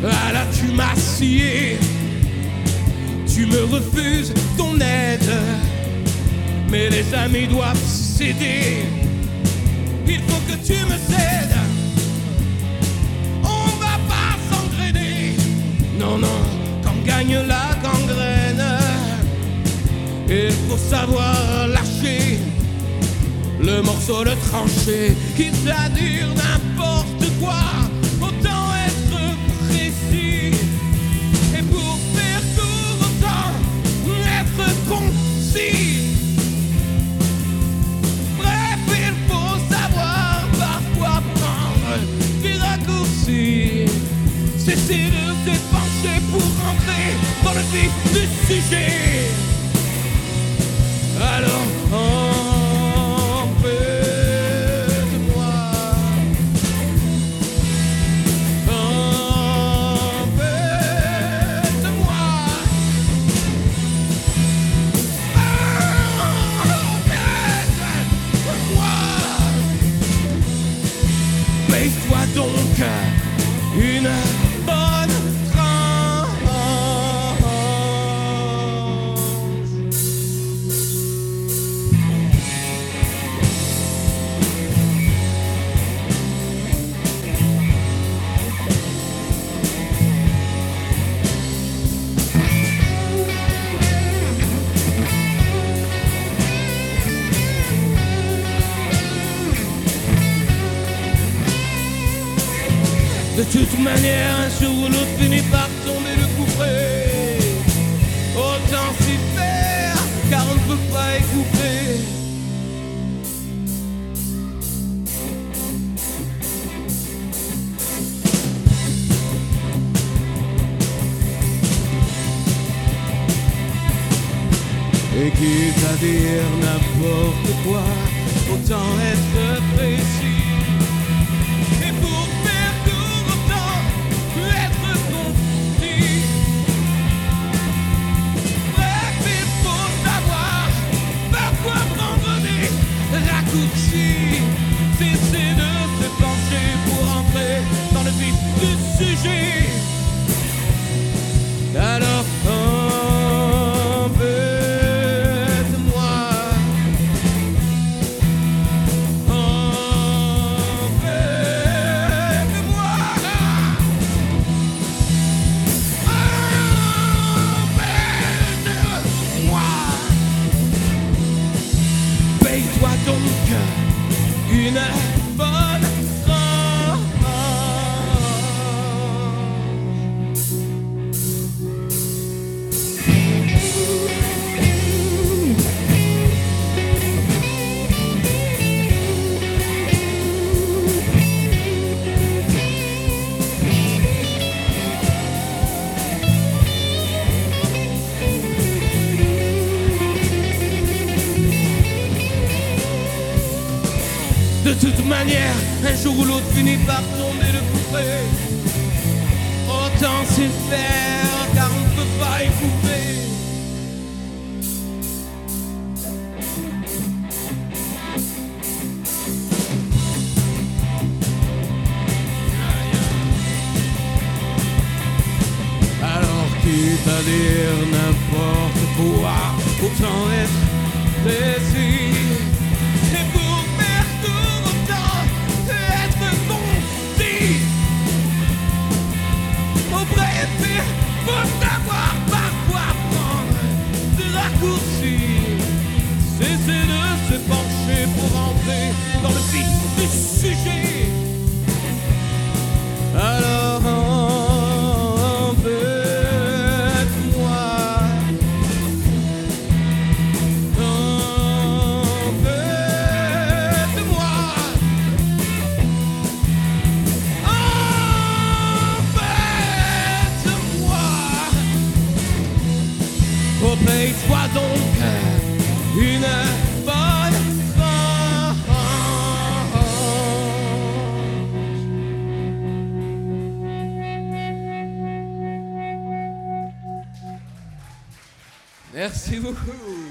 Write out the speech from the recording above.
Ah là tu m'as scié, tu me refuses ton aide, mais les amis doivent céder. Il faut que tu me cèdes, on va pas s'engrainer. Non, non, quand gagne la gangrène, il faut savoir lâcher le morceau, le trancher. Quitte à dire n'importe quoi, autant être précis. Et pour faire tout, autant être concis. Bref, il faut savoir parfois prendre des raccourcis. Cesser de s'épancher pour rentrer dans le vif du sujet. Alors embête-moi, embête-moi, embête-moi. Paye-toi donc une bonne tranche. De toute manière, un jour ou l'autre finit par tomber le couperet. Autant s'y faire, car on ne peut pas écouter. Et quitte à dire n'importe quoi, autant être précis. Et pour faire court, autant être concis. Bref, il faut savoir parfois prendre des raccourcis. Cesser de se pencher pour entrer dans le vif du sujet. Alors embête-moi, embête-moi, embête-moi. Paye-toi donc une bonne tranche. De toute manière, un jour ou l'autre finit par tomber le couperet. Autant s'y faire, car on ne peut pas écouter. Alors quitte à dire n'importe quoi, autant être précis. Et pour faire tout, autant être concis. Au bref, il faut savoir parfois prendre des raccourcis. Cesser de se pencher pour entrer dans le vif du sujet. Alors embête-moi, embête-moi, embête-moi. Oh, paye-toi donc une bonne tranche. Merci beaucoup.